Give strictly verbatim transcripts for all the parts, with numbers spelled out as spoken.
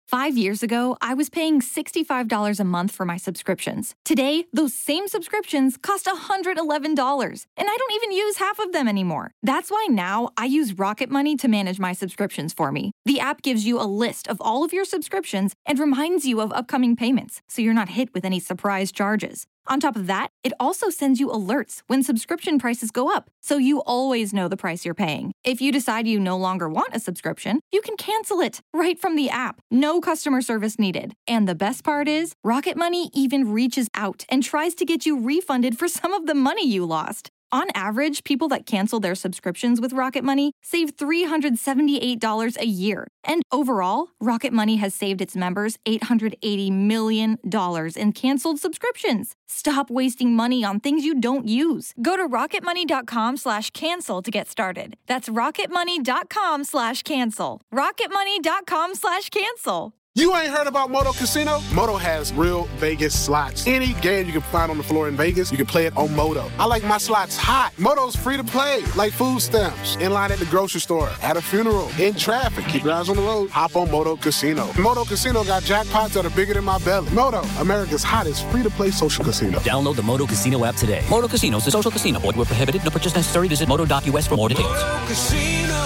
Five years ago, I was paying sixty-five dollars a month for my subscriptions. Today, those same subscriptions cost one hundred eleven dollars, and I don't even use half of them anymore. That's why now I use Rocket Money to manage my subscriptions for me. The app gives you a list of all of your subscriptions and reminds you of upcoming payments, so you're not hit with any surprise charges. On top of that, it also sends you alerts when subscription prices go up, so you always know the price you're paying. If you decide you no longer want a subscription, you can cancel it right from the app. No customer service needed. And the best part is, Rocket Money even reaches out and tries to get you refunded for some of the money you lost. On average, people that cancel their subscriptions with Rocket Money save three hundred seventy-eight dollars a year. And overall, Rocket Money has saved its members eight hundred eighty million dollars in canceled subscriptions. Stop wasting money on things you don't use. Go to rocketmoney.com slash cancel to get started. That's rocketmoney.com slash cancel. rocketmoney.com slash cancel. You ain't heard about Moto Casino? Moto has real Vegas slots. Any game you can find on the floor in Vegas, you can play it on Moto. I like my slots hot. Moto's free to play, like food stamps. In line at the grocery store, at a funeral, in traffic. Keep your eyes on the road. Hop on Moto Casino. Moto Casino got jackpots that are bigger than my belly. Moto, America's hottest free-to-play social casino. Download the Moto Casino app today. Moto Casino is a social casino. Void where prohibited. No purchase necessary. Visit moto dot U S for more details. Moto Casino,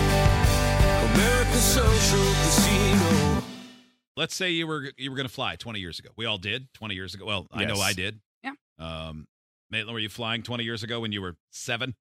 America's social casino. Let's say you were you were going to fly twenty years ago. We all did twenty years ago. Well, I Yes. know I did. Yeah. Um, Maitland, were you flying twenty years ago when you were seven?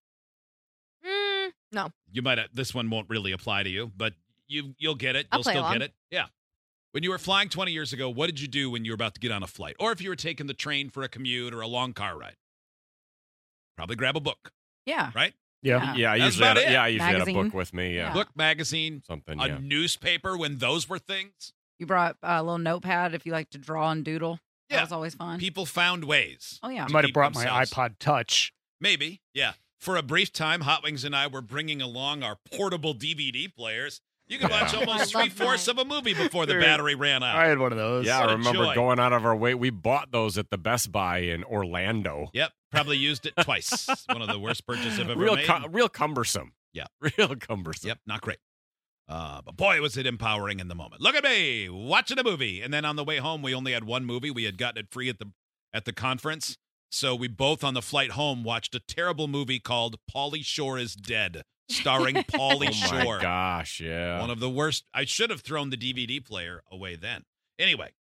Mm, no. You might. This one won't really apply to you, but you you'll get it. I'll You'll play still along. get it. Yeah. When you were flying twenty years ago, what did you do when you were about to get on a flight, or if you were taking the train for a commute or a long car ride? Probably grab a book, Yeah. right? Yeah, yeah. I That's usually had about a, it. yeah, I usually had a Magazine. book with me. Yeah, Yeah. Book, magazine, something. a Yeah. newspaper when those were things. You brought a little notepad if you like to draw and doodle. Yeah. That was always fun. People found ways. Oh, yeah. I might have keep brought my themselves- iPod Touch. Maybe, yeah. For a brief time, Hot Wings and I were bringing along our portable D V D players. You could watch Yeah. almost I love three-fourths mine. of a movie before the Dude, battery ran out. I had one of those. Yeah, What I a remember joy. going out of our way. We bought those at the Best Buy in Orlando. Yep, probably used it twice. One of the worst purchases I've ever Real, made. cu- real cumbersome. Yeah. real cumbersome. Yep, not great. Uh, but boy, was it empowering in the moment. Look at me watching a movie, and then on the way home, we only had one movie. We had gotten it free at the at the conference, so we both on the flight home watched a terrible movie called Pauly Shore is Dead, starring Pauly Oh Shore. my gosh, yeah. One of the worst. I should have thrown the D V D player away then. Anyway,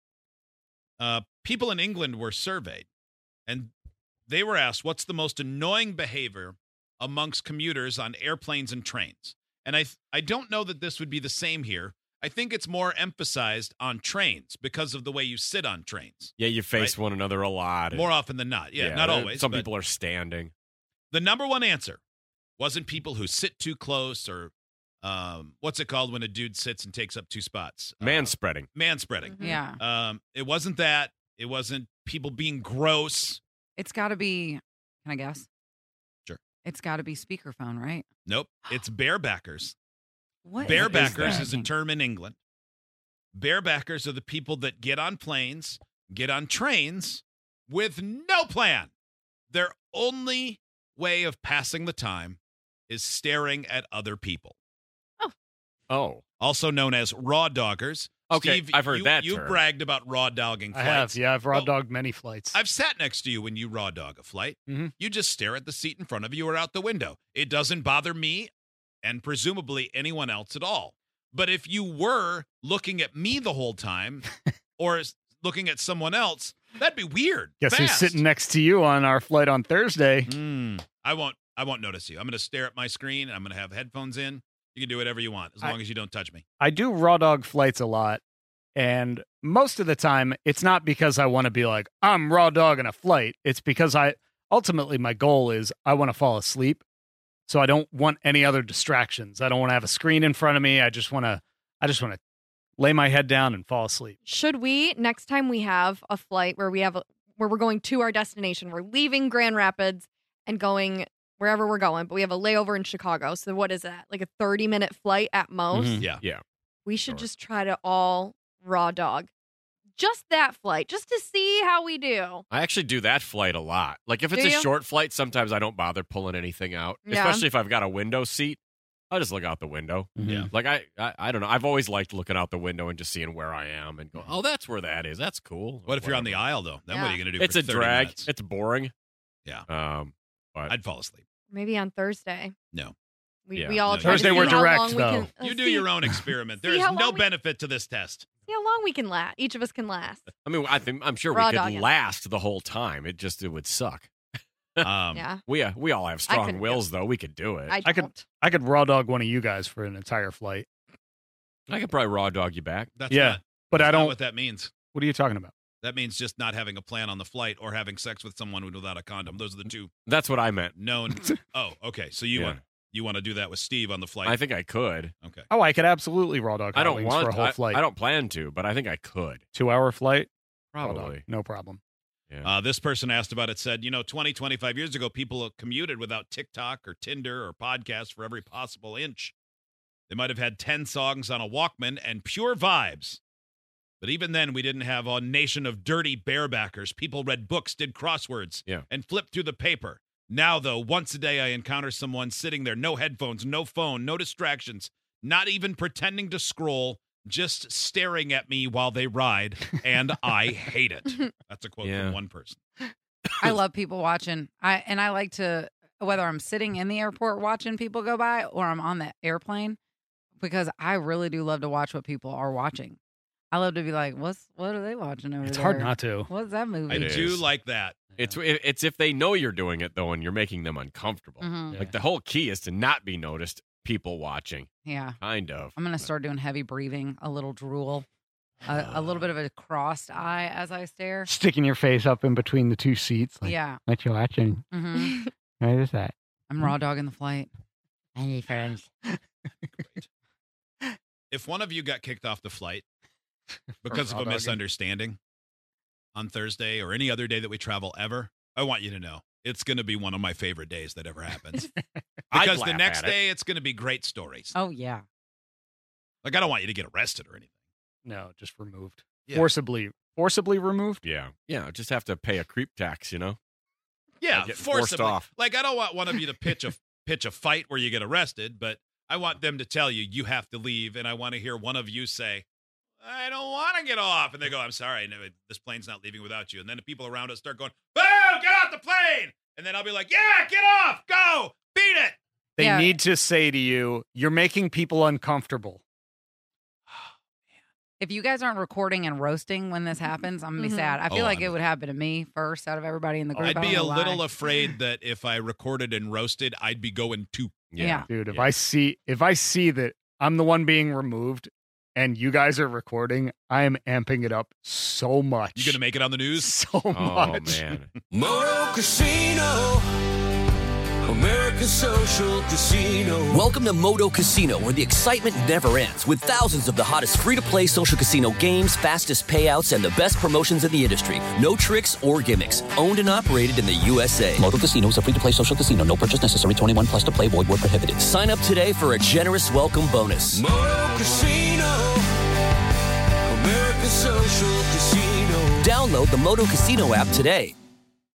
uh, people in England were surveyed, and they were asked, what's the most annoying behavior amongst commuters on airplanes and trains? And I, I don't know that this would be the same here. I think it's more emphasized on trains because of the way you sit on trains. Yeah, you face Right. one another a lot. More often than not. Yeah, not there- always. Some but people are standing. The number one answer wasn't people who sit too close or um, what's it called when a dude sits and takes up two spots? Man Uh, spreading. man-spreading. Yeah. Um, it wasn't that. It wasn't people being gross. It's got to be, can I guess? Sure. It's got to be speakerphone, right? Nope. It's barebackers. What? Barebackers that? is a term in England. Barebackers are the people that get on planes, get on trains with no plan. Their only way of passing the time is staring at other people. Oh. Also known as raw doggers. Okay, Steve, I've heard you, that You term. bragged about raw dogging I flights. have, yeah. I've raw Well, dogged many flights. I've sat next to you when you raw dog a flight. Mhm. You just stare at the seat in front of you or out the window. It doesn't bother me and presumably anyone else at all. But if you were looking at me the whole time or s- looking at someone else, that'd be weird. Guess who's Fast. sitting next to you on our flight on Thursday? Mm, I won't. I won't notice you. I'm going to stare at my screen. And I'm going to have headphones in. You can do whatever you want as I- long as you don't touch me. I do raw dog flights a lot. And most of the time, it's not because I want to be like, I'm raw dogging a flight. It's because I ultimately my goal is I want to fall asleep. So I don't want any other distractions. I don't want to have a screen in front of me. I just want to I just want to lay my head down and fall asleep. Should we, next time we have a flight where we have a, where we're going to our destination, we're leaving Grand Rapids and going wherever we're going, but we have a layover in Chicago. So what is that? Like a thirty minute flight at most? Mhm. Yeah. Yeah. We should Sure. just try to all raw dog. Just that flight, just to see how we do. I actually do that flight a lot. Like if it's Do a you? short flight, sometimes I don't bother pulling anything out, Yeah. especially if I've got a window seat. I'll just look out the window. Yeah. Like, I, I I don't know. I've always liked looking out the window and just seeing where I am and go, oh, that's where that is. That's cool. What if you're on the Whatever. aisle, though? Then what are you going to do It's for a thirty drag. minutes? It's boring. Yeah. Um, but I'd fall asleep. Maybe on Thursday. No. We, Yeah. we all No, try to Thursday see we're how direct, long we though. can- uh, You do see- your own experiment. There see is how no long we- benefit to this test. See how long we can last. Each of us can last. I mean, I think I'm sure Raw we could dogging. last the whole time. It just it would suck. Um, Yeah. We uh, we all have I strong couldn't do wills, though. We could do it. I, I, I could- don't. I could raw dog one of you guys for an entire flight, could probably raw dog you back. That's Yeah, not, but that's I not don't. what that means. What are you talking about? That means just not having a plan on the flight or having sex with someone without a condom. Those are the two That's what I meant. known. Oh, okay. So you Yeah. want you want to do that with Steve on the flight? I think I could. Okay. Oh, I could absolutely raw dog. I hot don't wings want. for a whole I, flight. I don't plan to, but I think I could. Two hour flight. raw dog, Probably. no problem. Yeah. Uh, this person asked about it, said, you know, twenty, twenty-five years ago, people commuted without TikTok or Tinder or podcasts for every possible inch. They might have had ten songs on a Walkman and pure vibes. But even then, we didn't have a nation of dirty barebackers. People read books, did crosswords, Yeah. and flipped through the paper. Now, though, once a day I encounter someone sitting there, no headphones, no phone, no distractions, not even pretending to scroll, just staring at me while they ride, and I hate it. That's a quote Yeah. from one person. I love people watching. I and I like to, whether I'm sitting in the airport watching people go by or I'm on the airplane, because I really do love to watch what people are watching. I love to be like, what's what are they watching over It's there? hard not to. What's that movie? I It do is. like that. It's it- it's if they know you're doing it though, and you're making them uncomfortable. Mhm. Like the whole key is to not be noticed. People watching, Yeah. kind of. I'm gonna start doing heavy breathing, a little drool, a, a little bit of a crossed eye as I stare. Sticking your face up in between the two seats. Like, Yeah. what you watching? hmm What is that? I'm raw dogging the flight. Any friends? If one of you got kicked off the flight because of raw a dogging. misunderstanding on Thursday or any other day that we travel ever, I want you to know it's going to be one of my favorite days that ever happens. I'd Because the laugh next at it. day, it's going to be great stories. Oh yeah. Like, I don't want you to get arrested or anything. No, just removed. Yeah. Forcibly, forcibly removed. Yeah, yeah. Just have to pay a creep tax, you know. Yeah, getting forced forcibly. off. Like, I don't want one of you to pitch a pitch a fight where you get arrested, but I want them to tell you you have to leave, and I want to hear one of you say, I don't want to get off. And they go, I'm sorry, no, this plane's not leaving without you. And then the people around us start going, boo, get off the plane. And then I'll be like, yeah, get off, go, beat it. They Yeah. need to say to you, "You're making people uncomfortable." If you guys aren't recording and roasting when this happens, I'm gonna be Mhm. sad. I feel Oh, like I'm- it would happen to me first out of everybody in the group. I'd I be don't a know why. little afraid that if I recorded and roasted, I'd be going to. Yeah. Dude, if Yeah. I see if I see that I'm the one being removed and you guys are recording, I am amping it up so much. You going to make it on the news? so Oh much. man. Moto Casino, American Social Casino. Welcome to Moto Casino, where the excitement never ends, with thousands of the hottest free-to-play social casino games, fastest payouts, and the best promotions in the industry. No tricks or gimmicks. Owned and operated in the U S A. Moto Casino is a free-to-play social casino. No purchase necessary. twenty-one plus to play. Void where prohibited. Sign up today for a generous welcome bonus. Moto Casino, American Social Casino. Download the Moto Casino app today.